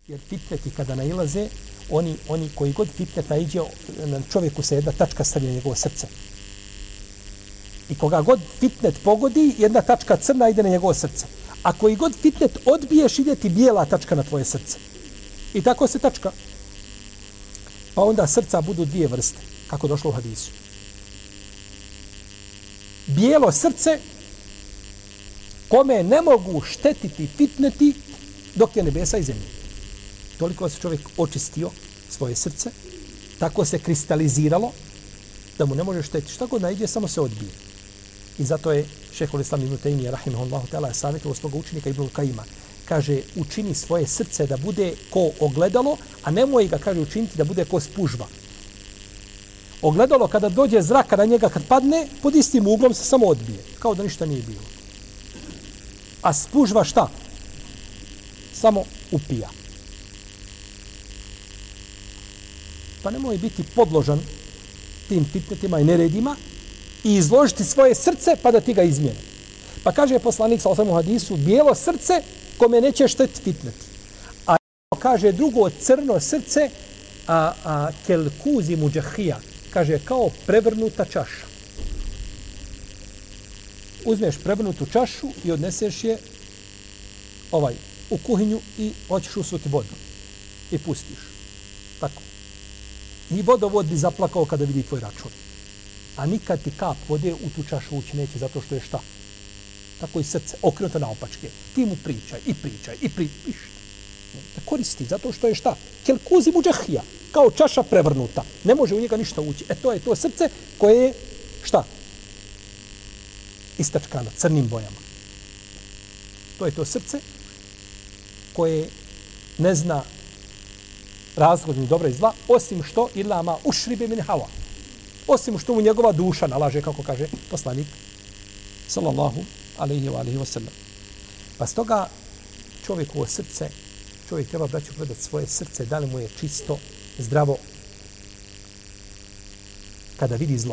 Jer fitneti kada nailaze, oni koji god fitnet naiđe, na čovjeku se jedna tačka stavlja na njegovo srce. I koga god fitnet pogodi, jedna tačka crna ide na njegovo srce. A koji god fitnet odbiješ, ide ti bijela tačka na tvoje srce. I tako se tačka. Pa onda srca budu dvije vrste, kako došlo u hadisu. Bijelo srce, kome ne mogu štetiti fitneti dok je nebesa i zemlje. Toliko se čovjek očistio svoje srce, tako se kristaliziralo da mu ne može štetiti. Šta god naiđe, samo se odbije. I zato je šejhul Islam ibn Tejmije, rahimahullahu ta'ala, savjetovao svoga učenika Ibn Kajima. Kaže, učini svoje srce da bude ko ogledalo, a nemoj ga, kaže, učiniti da bude ko spužva. Ogledalo, kada dođe zraka na njega, kad padne, pod istim uglom se samo odbije. Kao da ništa nije bilo. A spužva šta? Samo upija. Pa nemoj biti podložan tim fitnetima i neredima i izložiti svoje srce pa da ti ga izmijene. Pa kaže poslanik sallallahu alejhi ve sellem u hadisu, bijelo srce kome neće štetiti fitneti. A kaže drugo crno srce, kelkuzi muđahija, kaže kao prevrnuta čaša. Uzmeš prevrnutu čašu i odneseš je u kuhinju i hoćeš usuti vodu. I pustiš. Tako. I vodovod bi zaplakao kada vidi tvoj račun. A nikad ti kap vode u tu čašu ući neće zato što je šta? Tako i srce okrenuto naopačke. Ti mu pričaj. Da koristi zato što je šta? Kelkuzi muđahija. Kao čaša prevrnuta. Ne može u njega ništa ući. To je to srce koje je šta? Istačkano crnim bojama. To je to srce koje ne zna razlog ni dobra i zla, osim što ilama ušribe min hava. Osim što mu njegova duša nalaže, kako kaže poslanik sallallahu alejhi wa sallam. Pa stoga čovjekovo srce, čovjek treba braću gledati svoje srce, da li mu je čisto, zdravo, kada vidi zlo.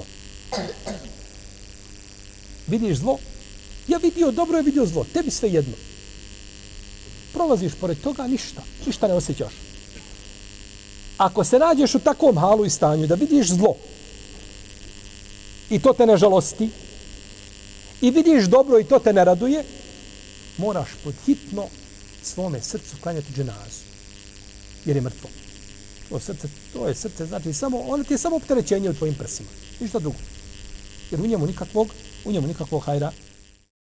Vidiš zlo? Ja vidio dobro, je vidio zlo. Tebi sve jedno. Prolaziš pored toga, ništa ne osjećaš. Ako se nađeš u takvom halu i stanju da vidiš zlo i to te ne žalosti i vidiš dobro i to te ne raduje, moraš podhitno svome srcu klanjati dženazu. Jer je mrtvo. To je srce, znači ono ti je samo opterećenje u tvojim prsima. Ništa drugo. Jer u njemu nikakvog hajra